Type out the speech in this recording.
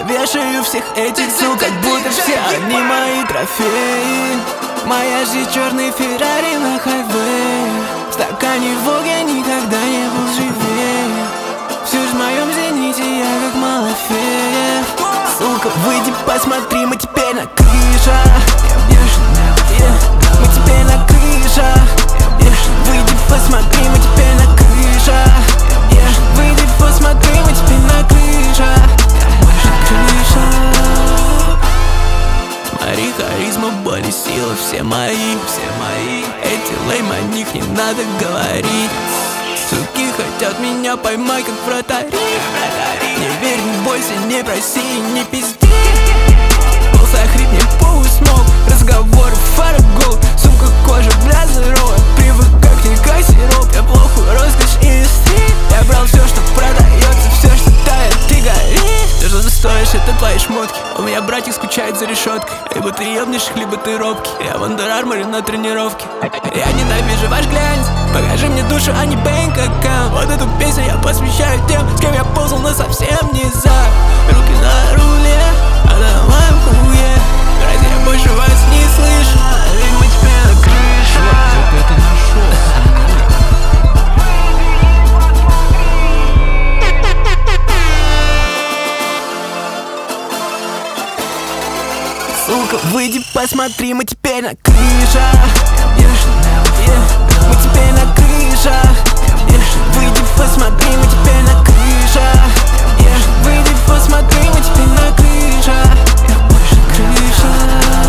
вешаю всех этих сук, как будто все они мои трофеи. Моя жизнь черный Феррари на хайвее. В стакане Волги я никогда не был живее. Всю жизнь в моем зените я как Малафеев. Сука, выйди, посмотри, мы теперь на крышах. Мы теперь на крышах. Выйди, посмотри, мы теперь на крышах. Выйди, посмотри, мы теперь на крышах. Смотри, харизма, боль и сила, все мои. Эти лейм, о них не надо говорить. Суки хотят меня поймать, как вратари. Не верь, не бойся, не проси, не пизди. Голос охрипни, пух смог. Разговоры фарго. Сумка, кожа, бля, здоровая. Привыкай к ней, как сироп. Я плохую роскошь и стрит. Я брал все, что продается, все, что тает и горит. Все, что ты стоишь, это твои шмотки. У меня братик скучает за решеткой. Либо ты ебнешь, либо ты робкий. Я в Under Armour на тренировке. Я ненавижу ваш глянец. Покажи мне душу, а не бэнк-аккаунт. Вот эту песню я посвящаю тем, с кем я ползал, но совсем не за. Руки на руле, а на моем хуе. Братья, я больше вас не слышу. Ведь мы теперь на крыше. Где ты это нашел? Сука, выйди, посмотри, мы теперь на крышах. Мы теперь на крышах. Выйди, посмотри, мы теперь на крышах. Выйди, посмотри, мы теперь на крышах. Крыша.